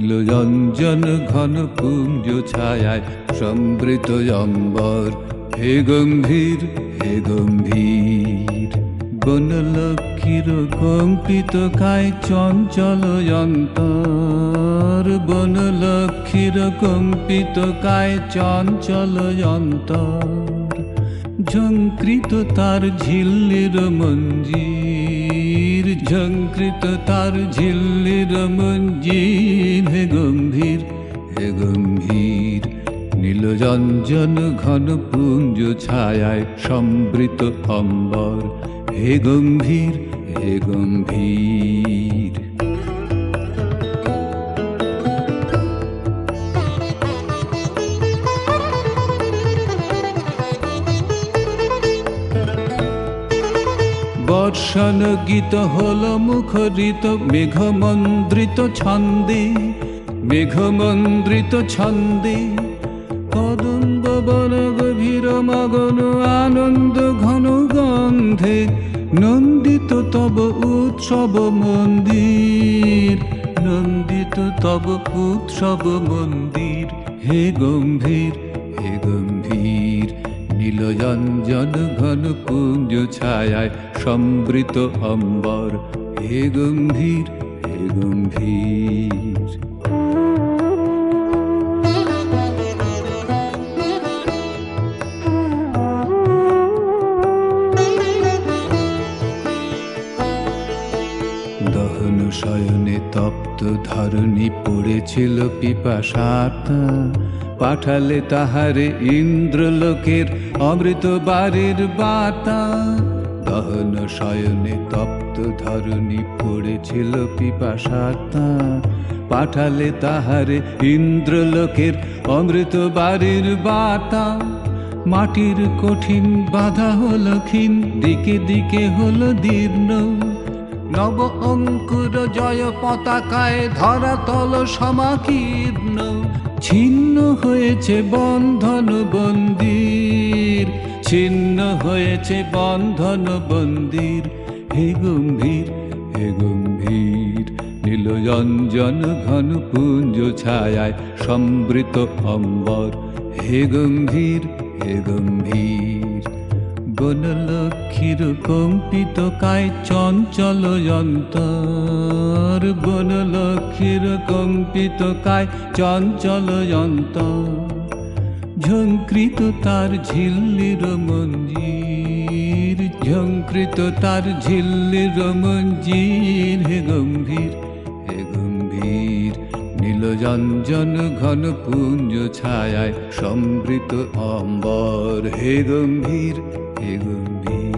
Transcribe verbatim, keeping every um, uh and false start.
নীলরঞ্জন ঘন পুঞ্জ ছায়ায় সমৃত অম্বর, হে গম্ভীর হে গম্ভীর। বনলক্ষ্মীর কম্পিত কায় চঞ্চল অন্তর, বনলক্ষ্মীর কম্পিত কায় চঞ্চল অন্তর। ঝঙ্কৃত তার ঝিল্লির মঞ্জির, ঝঙ্কৃত তার ঝিল্লির মঞ্জির, হে গম্ভীর হে গম্ভীর। নীলরঞ্জন ঘন পুঞ্জ ছায়ায় সমৃত অম্বর, হে গম্ভীর হে গম্ভীর। বর্ষণ গীত হল মুখরিত মেঘমন্দ্রিত ছন্দে, মেঘমন্দ্রিত ছন্দে। কদম্ব বন গভীর মগন আনন্দ ঘন গন্ধে, নন্দিত তব উৎসব মন্দির, নন্দিত তব উৎসব মন্দির, হে গম্ভীর হে গম্ভীর। নীলরঞ্জন ঘন পুঞ্জ ছায়ায় সমৃত অম্বর, হে গম্ভীর হে গম্ভীর। দহন শয়নে তপ্ত ধরণী পড়েছিল পিপাসার্ত, পাঠালে তাহারে ইন্দ্রলোকের অমৃত বারের বার্তা। দহন শয়নে তপ্ত ধরণী পড়েছিল পিপাসার্ত, পাঠালে তাহারে ইন্দ্রলোকের অমৃত বারের বার্তা। মাটির কঠিন বাধা হলো ক্ষীণ, দিকে দিকে হলো দীর্ণ। নব অঙ্কুর জয় পতাকায় ধরাতল সমাকীর্ণ। ছিন্ন হয়েছে বন্ধন বন্দির, ছিন্ন হয়েছে বন্ধন বন্দির, হে গম্ভীর হে গম্ভীর। নীলরঞ্জন ঘন পুঞ্জ ছায়ায় সমৃত অম্বর, হে গম্ভীর হে গম্ভীর। বনলক্ষ্মীর কম্পিত কায় চঞ্চল অন্তর, বনলক্ষ্মীর কম্পিত কায় চঞ্চল অন্তর। ঝঙ্কৃত তার ঝিল্লির মঞ্জির, ঝঙ্কৃত তার ঝিল্লির মঞ্জির, হে গম্ভীর হে গম্ভীর। নীলরঞ্জন ঘন পুঞ্জ ছায়ায় সমৃত অম্বর, হে গম্ভীর হে গম্ভীর।